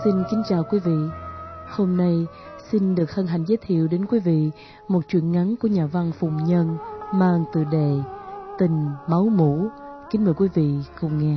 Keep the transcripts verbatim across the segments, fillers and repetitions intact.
Xin kính chào quý vị. Hôm nay xin được hân hạnh giới thiệu đến quý vị một truyện ngắn của nhà văn Phùng Nhân mang tựa đề Tình Máu Mủ. Kính mời quý vị cùng nghe.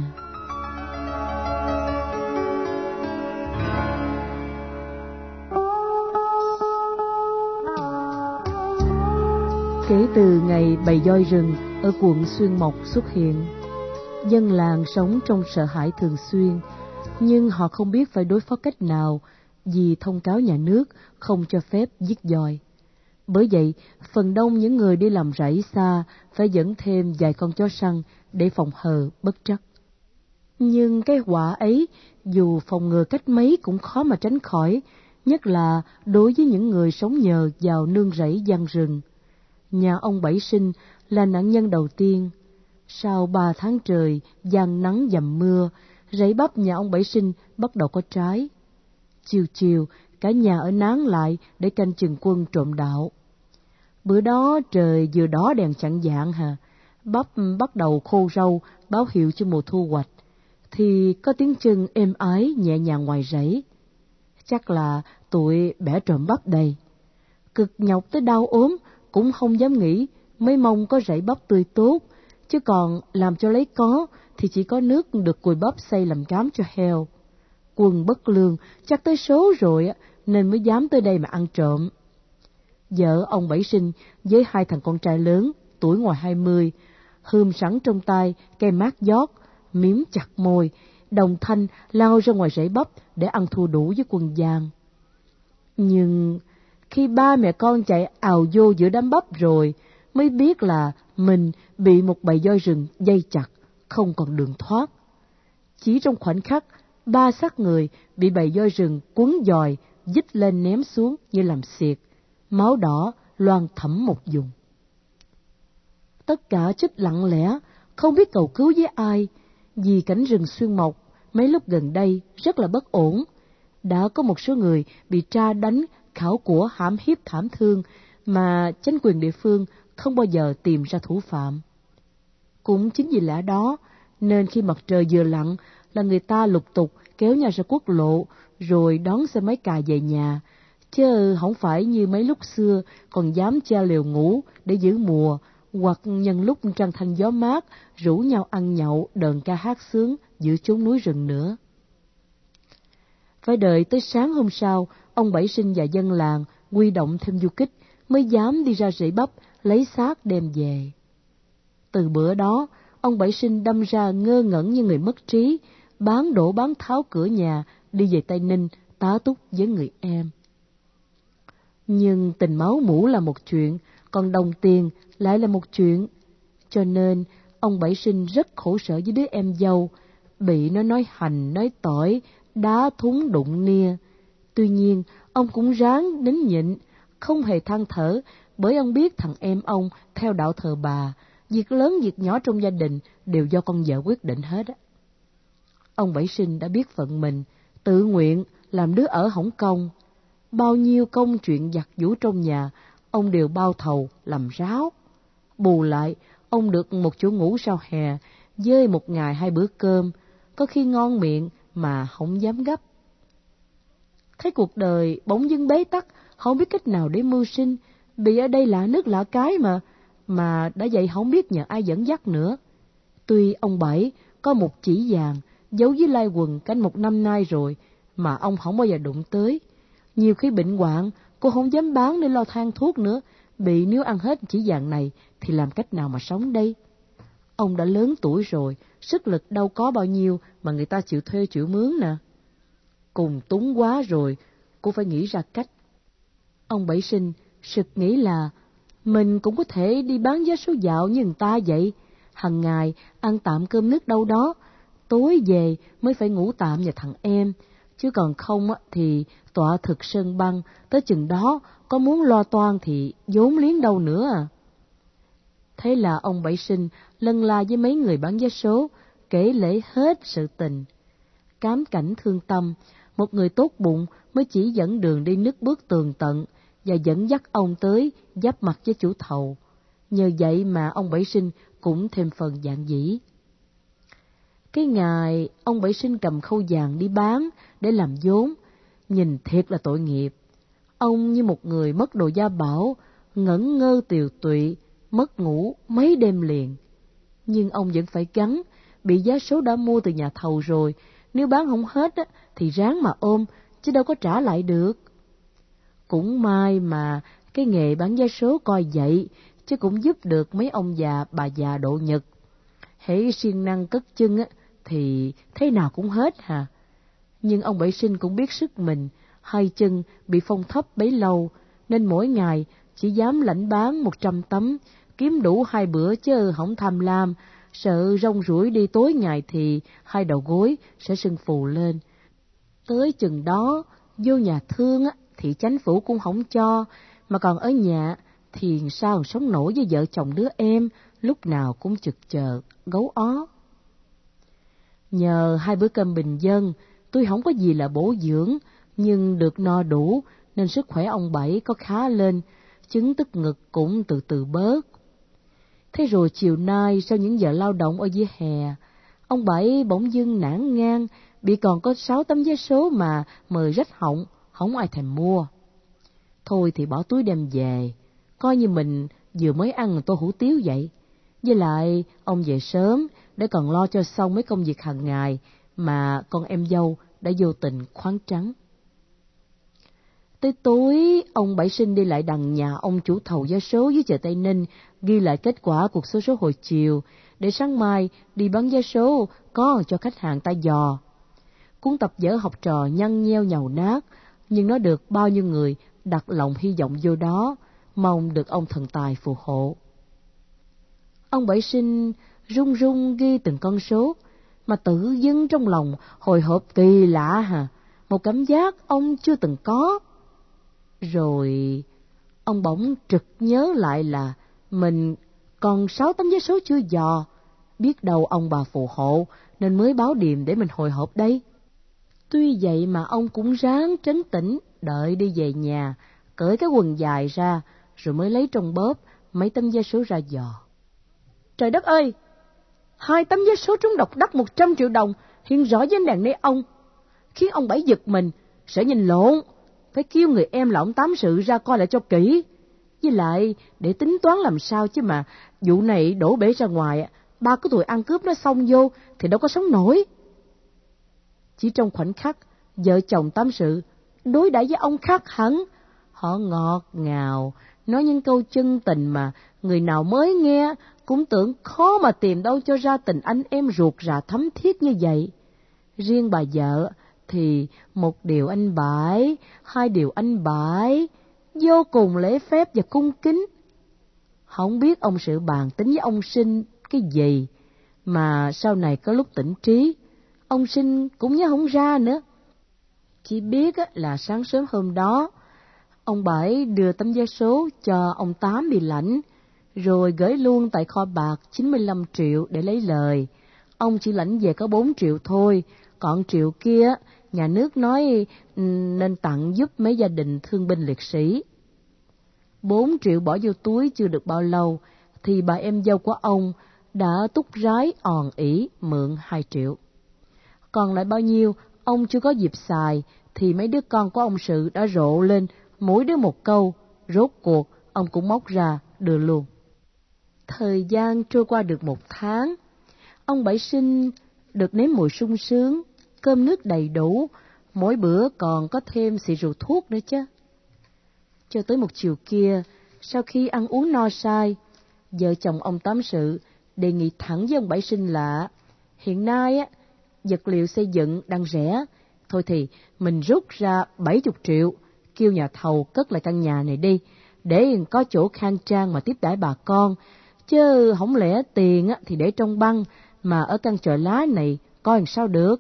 Kể từ ngày bầy voi rừng ở quận Xuyên Mộc xuất hiện, dân làng sống trong sợ hãi thường xuyên, nhưng họ không biết phải đối phó cách nào vì thông cáo nhà nước không cho phép giết voi. Bởi vậy, phần đông những người đi làm rẫy xa phải dẫn thêm vài con chó săn để phòng hờ bất trắc. Nhưng cái họa ấy, dù phòng ngừa cách mấy cũng khó mà tránh khỏi, nhất là đối với những người sống nhờ vào nương rẫy giăng rừng. Nhà ông Bảy Sinh là nạn nhân đầu tiên. Sau ba tháng trời giăng nắng dầm mưa, rẫy bắp nhà ông Bảy Sinh bắt đầu có trái. Chiều chiều, cả nhà ở nán lại để canh chừng quân trộm đạo. Bữa đó trời vừa đỏ đèn chạng vạng hà, bắp bắt đầu khô râu báo hiệu cho mùa thu hoạch, thì có tiếng chân êm ái nhẹ nhàng ngoài rẫy. Chắc là tụi bẻ trộm bắp đây. Cực nhọc tới đau ốm cũng không dám nghĩ, mới mong có rẫy bắp tươi tốt, chứ còn làm cho lấy có thì chỉ có nước được cùi bắp xay làm cám cho heo. Quân bất lương chắc tới số rồi nên mới dám tới đây mà ăn trộm. Vợ ông Bảy Sinh với hai thằng con trai lớn tuổi ngoài hai mươi, hươm sẵn trong tay cây mát giót, miếm chặt môi, đồng thanh lao ra ngoài rẫy bắp để ăn thua đủ với quân Giang. Nhưng khi ba mẹ con chạy ào vô giữa đám bắp rồi, mới biết là mình bị một bầy voi rừng dây chặt, không còn đường thoát. Chỉ trong khoảnh khắc, ba xác người bị bầy voi rừng quấn giòi, dít lên ném xuống như làm xiệt, máu đỏ loang thẫm một vùng. Tất cả chết lặng lẽ, không biết cầu cứu với ai, vì cảnh rừng Xuyên Mộc mấy lúc gần đây rất là bất ổn. Đã có một số người bị tra đánh, khảo của, hãm hiếp thảm thương mà chính quyền địa phương không bao giờ tìm ra thủ phạm. Cũng chính vì lẽ đó nên khi mặt trời vừa lặn là người ta lục tục kéo nhau ra quốc lộ rồi đón xe máy cà về nhà, chứ không phải như mấy lúc xưa còn dám che lều ngủ để giữ mùa, hoặc nhân lúc trăng thanh gió mát rủ nhau ăn nhậu đờn ca hát sướng giữa chốn núi rừng nữa. Phải đợi tới sáng hôm sau, ông Bảy Sinh và dân làng huy động thêm du kích mới dám đi ra rẫy bắp lấy xác đem về. Từ bữa đó, ông Bảy Sinh đâm ra ngơ ngẩn như người mất trí, bán đổ bán tháo cửa nhà đi về Tây Ninh tá túc với người em. Nhưng tình máu mủ là một chuyện, còn đồng tiền lại là một chuyện, cho nên ông Bảy Sinh rất khổ sở với đứa em dâu, bị nó nói hành nói tỏi, đá thúng đụng nia. Tuy nhiên ông cũng ráng nín nhịn, không hề than thở, bởi ông biết thằng em ông theo đạo thờ bà, việc lớn việc nhỏ trong gia đình đều do con vợ quyết định hết á. Ông Bảy Sinh đã biết phận mình, tự nguyện làm đứa ở hỏng công. Bao nhiêu công chuyện giặt giũ trong nhà, ông đều bao thầu làm ráo. Bù lại, ông được một chỗ ngủ sau hè, với một ngày hai bữa cơm, có khi ngon miệng mà không dám gấp. Thấy cuộc đời bỗng dưng bế tắc, không biết cách nào để mưu sinh, bị ở đây lạ nước lạ cái mà, mà đã vậy không biết nhờ ai dẫn dắt nữa. Tuy ông Bảy có một chỉ vàng giấu dưới lai quần canh một năm nay rồi, mà ông không bao giờ đụng tới. Nhiều khi bệnh hoạn, cô không dám bán để lo than thuốc nữa, bị nếu ăn hết chỉ vàng này thì làm cách nào mà sống đây. Ông đã lớn tuổi rồi, sức lực đâu có bao nhiêu mà người ta chịu thuê chịu mướn nè. Cùng túng quá rồi, cô phải nghĩ ra cách. Ông Bảy Sinh sực nghĩ là mình cũng có thể đi bán vé số dạo như người ta vậy, hằng ngày ăn tạm cơm nước đâu đó, tối về mới phải ngủ tạm nhà thằng em, chứ còn không thì tọa thực sơn băng, tới chừng đó có muốn lo toan thì vốn liếng đâu nữa à. Thế là ông Bảy Sinh lân la với mấy người bán vé số, kể lể hết sự tình. Cám cảnh thương tâm, một người tốt bụng mới chỉ dẫn đường đi nứt bước tường tận và dẫn dắt ông tới giáp mặt với chủ thầu. Nhờ vậy mà ông Bảy Sinh cũng thêm phần dạn dĩ. Cái ngày ông Bảy Sinh cầm khâu vàng đi bán để làm vốn, nhìn thiệt là tội nghiệp. Ông như một người mất đồ gia bảo, ngẩn ngơ tiều tụy, mất ngủ mấy đêm liền. Nhưng ông vẫn phải gắng, bị giá số đã mua từ nhà thầu rồi, nếu bán không hết á, thì ráng mà ôm, chứ đâu có trả lại được. Cũng may mà cái nghề bán vé số coi vậy, chứ cũng giúp được mấy ông già bà già độ nhật. Hễ siêng năng cất chân á, thì thế nào cũng hết hà. Nhưng ông Bảy Sinh cũng biết sức mình, hai chân bị phong thấp bấy lâu, nên mỗi ngày chỉ dám lãnh bán một trăm tấm, kiếm đủ hai bữa chứ không tham lam, sợ rong ruổi đi tối ngày thì hai đầu gối sẽ sưng phù lên. Tới chừng đó, vô nhà thương á, thì chánh phủ cũng không cho, mà còn ở nhà thì sao sống nổi với vợ chồng đứa em, lúc nào cũng chực chờ, gấu ó. Nhờ hai bữa cơm bình dân, tôi không có gì là bổ dưỡng, nhưng được no đủ, nên sức khỏe ông Bảy có khá lên, chứng tức ngực cũng từ từ bớt. Thế rồi chiều nay, sau những giờ lao động ở dưới hè, ông Bảy bỗng dưng nản ngang, bị còn có sáu tấm vé số mà mời rách họng, không ai thèm mua. Thôi thì bỏ túi đem về, coi như mình vừa mới ăn tô hủ tiếu vậy. Với lại, ông về sớm, để còn lo cho xong mấy công việc hàng ngày mà con em dâu đã vô tình khoáng trắng. Tới tối, ông Bảy Sinh đi lại đằng nhà ông chủ thầu vé số dưới chợ Tây Ninh, ghi lại kết quả cuộc số số hồi chiều, để sáng mai đi bán vé số có cho khách hàng ta dò. Cuốn tập vở học trò nhăn nheo nhàu nát, nhưng nó được bao nhiêu người đặt lòng hy vọng vô đó, mong được ông thần tài phù hộ. Ông Bảy Sinh run run ghi từng con số, mà tự dưng trong lòng hồi hộp kỳ lạ hà, một cảm giác ông chưa từng có. Rồi ông bỗng trực nhớ lại là mình còn sáu tấm vé số chưa dò, biết đâu ông bà phù hộ nên mới báo điềm để mình hồi hộp đây. Tuy vậy mà ông cũng ráng trấn tĩnh, đợi đi về nhà, cởi cái quần dài ra, rồi mới lấy trong bóp mấy tấm vé số ra dò. Trời đất ơi! Hai tấm vé số trúng độc đắc một trăm triệu đồng hiện rõ dưới đèn nê ông, khiến ông Bảy giật mình, sợ nhìn lộn, phải kêu người em là ông Tám Sự ra coi lại cho kỹ. Với lại để tính toán làm sao chứ mà vụ này đổ bể ra ngoài, ba cái tụi ăn cướp nó xông vô thì đâu có sống nổi. Chỉ trong khoảnh khắc, vợ chồng Tám Sự đối đãi với ông khác hẳn. Họ ngọt ngào, nói những câu chân tình mà người nào mới nghe cũng tưởng khó mà tìm đâu cho ra tình anh em ruột rà thấm thiết như vậy. Riêng bà vợ thì một điều anh bãi, hai điều anh bãi, vô cùng lễ phép và cung kính. Không biết ông Sự bàn tính với ông Sinh cái gì, mà sau này có lúc tỉnh trí, ông Sinh cũng nhớ không ra nữa. Chỉ biết là sáng sớm hôm đó, ông Bảy đưa tấm vé số cho ông Tám đi lãnh, rồi gửi luôn tại kho bạc chín mươi lăm triệu để lấy lời. Ông chỉ lãnh về có bốn triệu thôi, còn triệu kia nhà nước nói nên tặng giúp mấy gia đình thương binh liệt sĩ. Bốn triệu bỏ vô túi chưa được bao lâu, thì bà em dâu của ông đã túc rái òn ỉ mượn hai triệu. Còn lại bao nhiêu ông chưa có dịp xài, thì mấy đứa con của ông Sự đã rộ lên, mỗi đứa một câu, rốt cuộc ông cũng móc ra đưa luôn. Thời gian trôi qua được một tháng, ông Bảy Sinh được nếm mùi sung sướng, cơm nước đầy đủ, mỗi bữa còn có thêm xị rượu thuốc nữa chứ. Cho tới một chiều kia, sau khi ăn uống no say, vợ chồng ông Tám Sự đề nghị thẳng với ông Bảy Sinh là hiện nay á, vật liệu xây dựng đang rẻ, thôi thì mình rút ra bảy mươi triệu, kêu nhà thầu cất lại căn nhà này đi, để có chỗ khang trang mà tiếp đãi bà con, chứ không lẽ tiền á, thì để trong băng, mà ở căn chợ lá này coi làm sao được.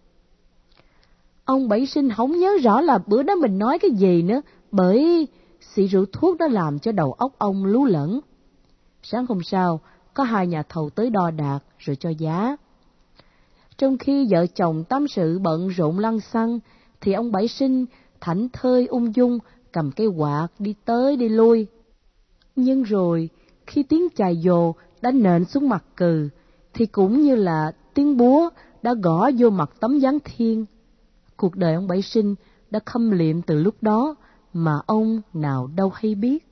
Ông Bảy Sinh không nhớ rõ là bữa đó mình nói cái gì nữa, bởi xị rượu thuốc đó làm cho đầu óc ông lú lẫn. Sáng hôm sau, có hai nhà thầu tới đo đạc rồi cho giá. Trong khi vợ chồng Tám Sự bận rộn lăn xăng, thì ông Bảy Sinh thảnh thơi ung dung cầm cây quạt đi tới đi lui. Nhưng rồi khi tiếng chài dồ đã nện xuống mặt cừ, thì cũng như là tiếng búa đã gõ vô mặt tấm giáng thiên. Cuộc đời ông Bảy Sinh đã khâm liệm từ lúc đó mà ông nào đâu hay biết.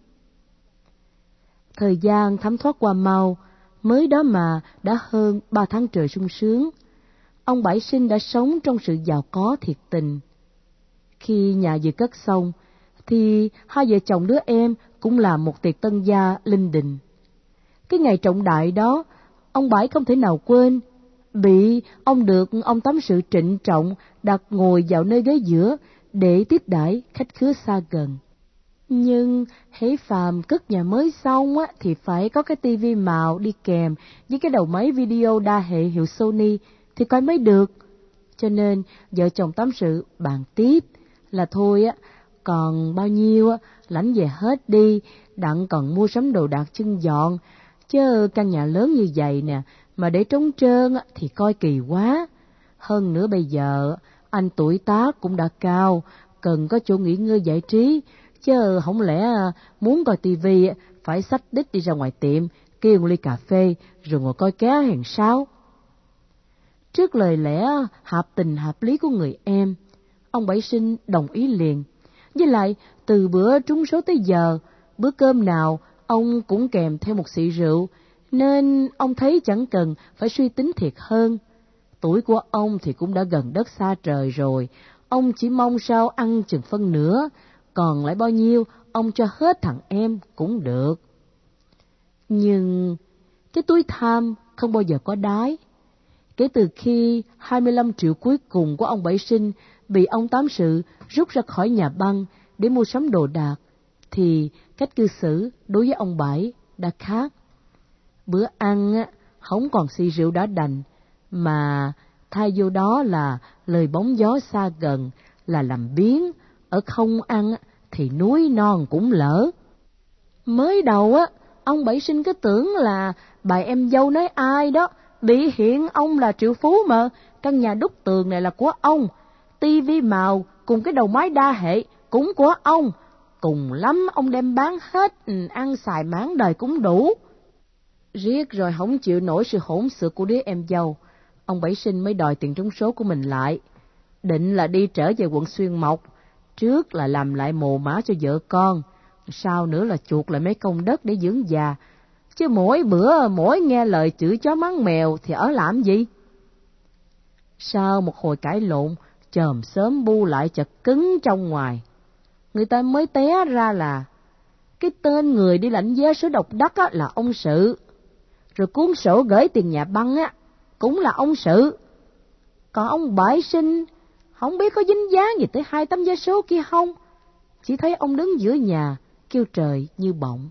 Thời gian thấm thoát qua mau, mới đó mà đã hơn ba tháng trời sung sướng. Ông Bảy Sinh đã sống trong sự giàu có thiệt tình. Khi nhà vừa cất xong, thì hai vợ chồng đứa em cũng làm một tiệc tân gia linh đình. Cái ngày trọng đại đó, ông Bảy không thể nào quên, bị ông được ông Tám Sự trịnh trọng đặt ngồi vào nơi ghế giữa để tiếp đãi khách khứa xa gần. Nhưng hễ phàm cất nhà mới xong á, thì phải có cái tivi màu đi kèm với cái đầu máy video đa hệ hiệu Sony thì coi mới được. Cho nên vợ chồng Tám Sự bàn tiếp là thôi á, còn bao nhiêu á, lãnh về hết đi, đặng còn mua sắm đồ đạc trưng dọn, chứ căn nhà lớn như vậy nè, mà để trống trơn á, thì coi kỳ quá. Hơn nữa bây giờ, anh tuổi tác cũng đã cao, cần có chỗ nghỉ ngơi giải trí, chứ không lẽ muốn coi tivi phải xách đít đi ra ngoài tiệm, kêu một ly cà phê, rồi ngồi coi ké hèn sao. Trước lời lẽ hợp tình hợp lý của người em, ông Bảy Sinh đồng ý liền. Với lại, từ bữa trúng số tới giờ, bữa cơm nào ông cũng kèm theo một xị rượu, nên ông thấy chẳng cần phải suy tính thiệt hơn. Tuổi của ông thì cũng đã gần đất xa trời rồi, ông chỉ mong sao ăn chừng phân nửa, còn lại bao nhiêu ông cho hết thằng em cũng được. Nhưng cái túi tham không bao giờ có đáy. Kể từ khi hai mươi lăm triệu cuối cùng của ông Bảy Sinh bị ông Tám Sự rút ra khỏi nhà băng để mua sắm đồ đạc, thì cách cư xử đối với ông Bảy đã khác. Bữa ăn á, không còn xì rượu đã đành, mà thay vô đó là lời bóng gió xa gần, là làm biếng, ở không ăn thì núi non cũng lỡ. Mới đầu á, ông Bảy Sinh cứ tưởng là bà em dâu nói ai đó, bị hiện ông là triệu phú mà, căn nhà đúc tường này là của ông, tivi màu cùng cái đầu máy đa hệ cũng của ông, cùng lắm ông đem bán hết, ăn xài mãn đời cũng đủ. Riết rồi không chịu nổi sự hỗn xược của đứa em dâu, ông Bảy Sinh mới đòi tiền trúng số của mình lại, định là đi trở về quận Xuyên Mộc, trước là làm lại mồ mả cho vợ con, sau nữa là chuộc lại mấy công đất để dưỡng già, chứ mỗi bữa mỗi nghe lời chửi chó mắng mèo thì ở làm gì. Sau một hồi cãi lộn, chòm xóm bu lại chật cứng trong ngoài, người ta mới té ra là cái tên người đi lãnh vé số độc đắc á, là ông Sự, rồi cuốn sổ gửi tiền nhà băng á cũng là ông Sự. Còn ông Bảy Sinh không biết có dính dáng gì tới hai tấm vé số kia không, chỉ thấy ông đứng giữa nhà kêu trời như bọng.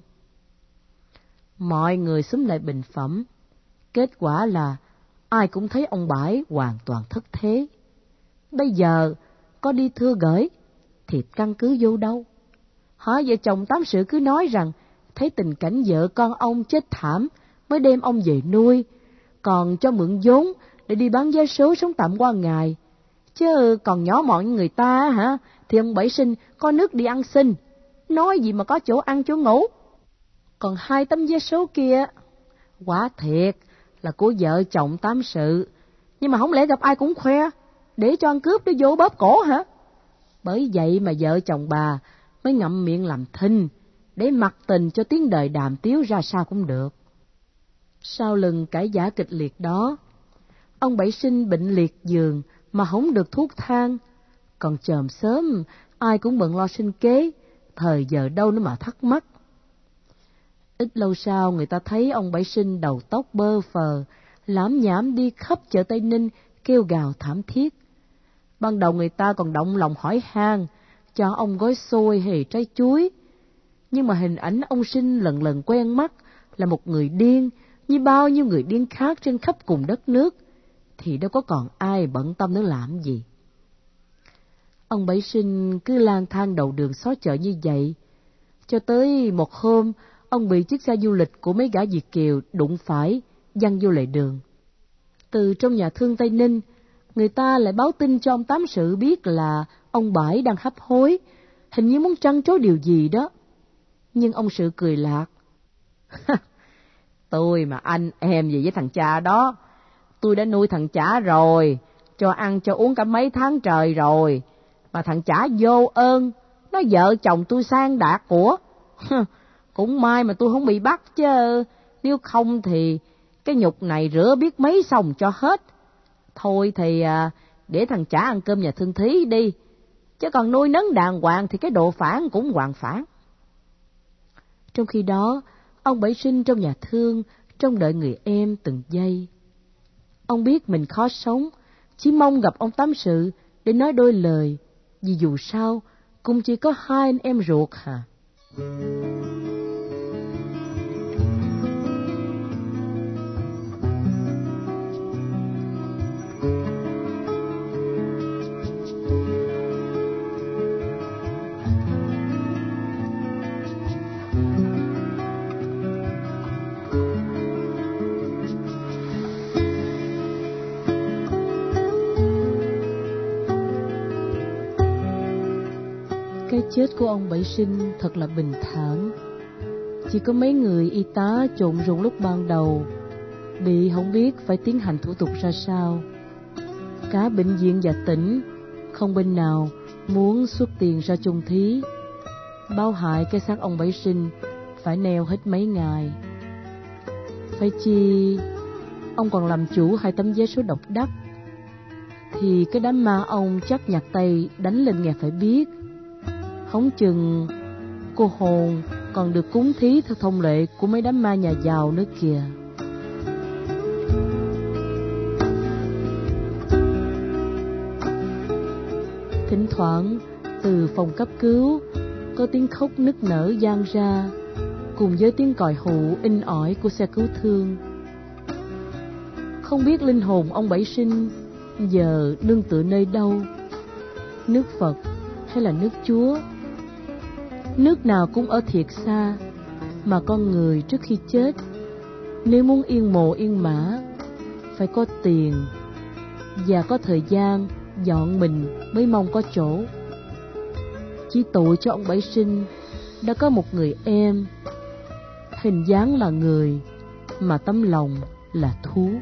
Mọi người xúm lại bình phẩm, kết quả là ai cũng thấy ông Bảy hoàn toàn thất thế. Bây giờ có đi thưa gửi thì căn cứ vô đâu? Hỏi vợ chồng Tám Sự cứ nói rằng thấy tình cảnh vợ con ông chết thảm mới đem ông về nuôi, còn cho mượn vốn để đi bán vé số sống tạm qua ngày. Chứ còn nhỏ mọn người ta hả, thì ông Bảy Sinh có nước đi ăn xin, nói gì mà có chỗ ăn chỗ ngủ. Còn hai tấm vé số kia, quả thiệt là của vợ chồng Tám Sự, nhưng mà không lẽ gặp ai cũng khoe, để cho ăn cướp để vô bóp cổ hả? Bởi vậy mà vợ chồng bà mới ngậm miệng làm thinh, để mặc tình cho tiếng đời đàm tiếu ra sao cũng được. Sau lần cãi vã kịch liệt đó, ông Bảy Sinh bệnh liệt giường mà không được thuốc thang, còn chòm xóm ai cũng bận lo sinh kế, thời giờ đâu nữa mà thắc mắc. Ít lâu sau người ta thấy ông Bảy Sinh đầu tóc bơ phờ, lảm nhảm đi khắp chợ Tây Ninh kêu gào thảm thiết. Ban đầu người ta còn động lòng hỏi han cho ông gói xôi hay trái chuối, nhưng mà hình ảnh ông Sinh lần lần quen mắt là một người điên như bao nhiêu người điên khác trên khắp cùng đất nước, thì đâu có còn ai bận tâm nữa làm gì. Ông Bảy Sinh cứ lang thang đầu đường xó chợ như vậy, cho tới một hôm ông bị chiếc xe du lịch của mấy gã Việt kiều đụng phải, văng vô lề đường. Từ trong nhà thương Tây Ninh, người ta lại báo tin cho ông Tám Sự biết là ông Bảy đang hấp hối, hình như muốn trăn trối điều gì đó. Nhưng ông Sự cười lạc. Tôi mà anh em gì với thằng cha đó, Tôi đã nuôi thằng chả rồi, cho ăn cho uống cả mấy tháng trời rồi, mà thằng chả vô ơn, nó vợ chồng tôi sang đạt của. Cũng may mà tôi không bị bắt chứ, nếu không thì cái nhục này rửa biết mấy xong cho hết. Thôi thì à, để thằng chả ăn cơm nhà thương thí đi, chứ còn nuôi nấng đàng hoàng thì cái độ phản cũng hoàn phản. Trong khi đó, ông Bảy Sinh trong nhà thương, trông đợi người em từng giây. Ông biết mình khó sống, chỉ mong gặp ông tâm sự để nói đôi lời, vì dù sao cũng chỉ có hai anh em ruột hả. Cái chết của ông Bảy Sinh thật là bình thản. Chỉ có mấy người y tá trộn rộn lúc ban đầu, bị không biết phải tiến hành thủ tục ra sao. Cả bệnh viện và tỉnh, không bên nào muốn xuất tiền ra chôn thí. Báo hại cái xác ông Bảy Sinh phải neo hết mấy ngày. Phải chi ông còn làm chủ hai tấm vé số độc đắc, thì cái đám ma ông chắc nhặt tay đánh lên nghe phải biết. Không chừng cô hồn còn được cúng thí theo thông lệ của mấy đám ma nhà giàu nữa kìa. Thỉnh thoảng từ phòng cấp cứu có tiếng khóc nức nở vang ra, cùng với tiếng còi hụ in ỏi của xe cứu thương. Không biết linh hồn ông Bảy Sinh giờ nương tựa nơi đâu, nước Phật hay là nước Chúa. Nước nào cũng ở thiệt xa, mà con người trước khi chết, nếu muốn yên mộ yên mã, phải có tiền và có thời gian dọn mình mới mong có chỗ. Chỉ tội cho ông Bảy Sinh đã có một người em, hình dáng là người mà tấm lòng là thú.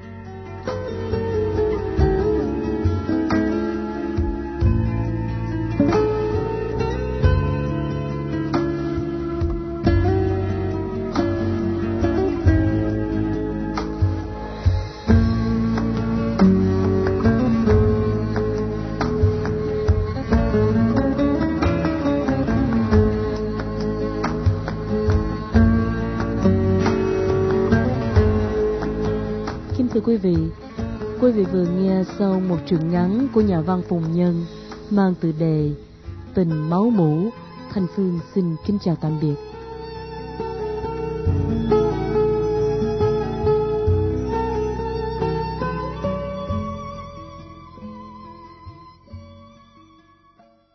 Thưa quý vị, quý vị vừa nghe xong một truyện ngắn của nhà văn Phùng Nhân mang tựa đề Tình Máu Mủ. Thanh Phương xin kính chào tạm biệt.